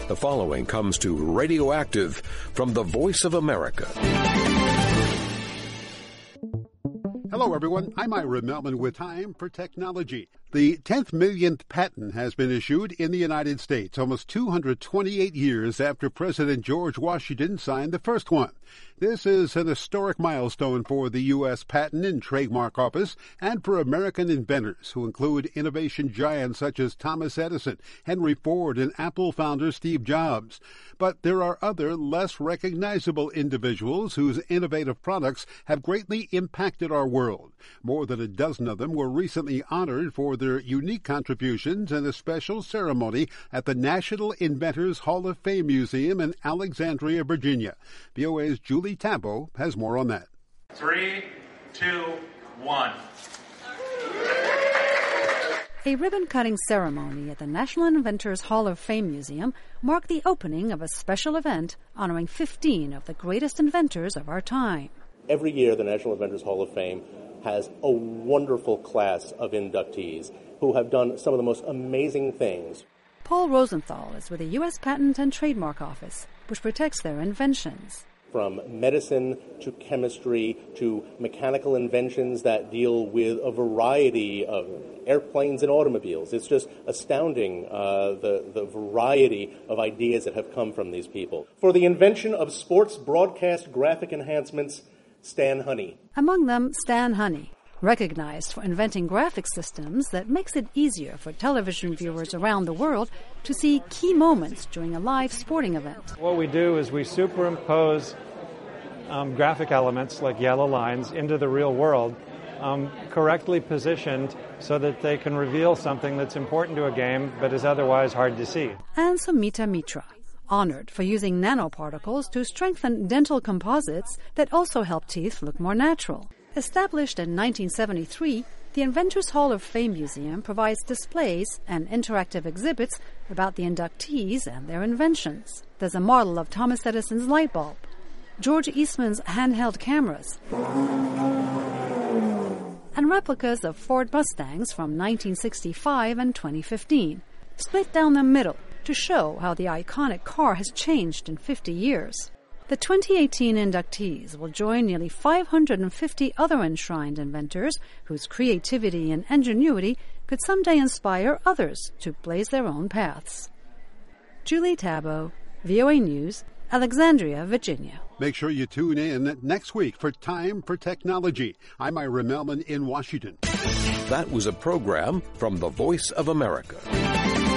The following comes to Radioactive from the Voice of America. Hello, everyone. I'm Ira Melman with Time for Technology. The 10th millionth patent has been issued in the United States, almost 228 years after President George Washington signed the first one. This is an historic milestone for the U.S. Patent and Trademark Office and for American inventors, who include innovation giants such as Thomas Edison, Henry Ford, and Apple founder Steve Jobs. But there are other, less recognizable individuals whose innovative products have greatly impacted our world. More than a dozen of them were recently honored for their unique contributions in a special ceremony at the National Inventors Hall of Fame Museum in Alexandria, Virginia. VOA's Julie Tabo has more on that. 3, 2, 1. A ribbon-cutting ceremony at the National Inventors Hall of Fame Museum marked the opening of a special event honoring 15 of the greatest inventors of our time. Every year, the National Inventors Hall of Fame has a wonderful class of inductees who have done some of the most amazing things. Paul Rosenthal is with the U.S. Patent and Trademark Office, which protects their inventions. From medicine to chemistry to mechanical inventions that deal with a variety of airplanes and automobiles. It's just astounding, the variety of ideas that have come from these people. For the invention of sports broadcast graphic enhancements, Stan Honey. Among them, Stan Honey, recognized for inventing graphic systems that makes it easier for television viewers around the world to see key moments during a live sporting event. What we do is we superimpose graphic elements like yellow lines into the real world, correctly positioned so that they can reveal something that's important to a game but is otherwise hard to see. And Sumita Mitra, honored for using nanoparticles to strengthen dental composites that also help teeth look more natural. Established in 1973, the Inventors Hall of Fame Museum provides displays and interactive exhibits about the inductees and their inventions. There's a model of Thomas Edison's light bulb, George Eastman's handheld cameras, and replicas of Ford Mustangs from 1965 and 2015, split down the middle to show how the iconic car has changed in 50 years. The 2018 inductees will join nearly 550 other enshrined inventors whose creativity and ingenuity could someday inspire others to blaze their own paths. Julie Tabo, VOA News, Alexandria, Virginia. Make sure you tune in next week for Time for Technology. I'm Ira Melman in Washington. That was a program from the Voice of America.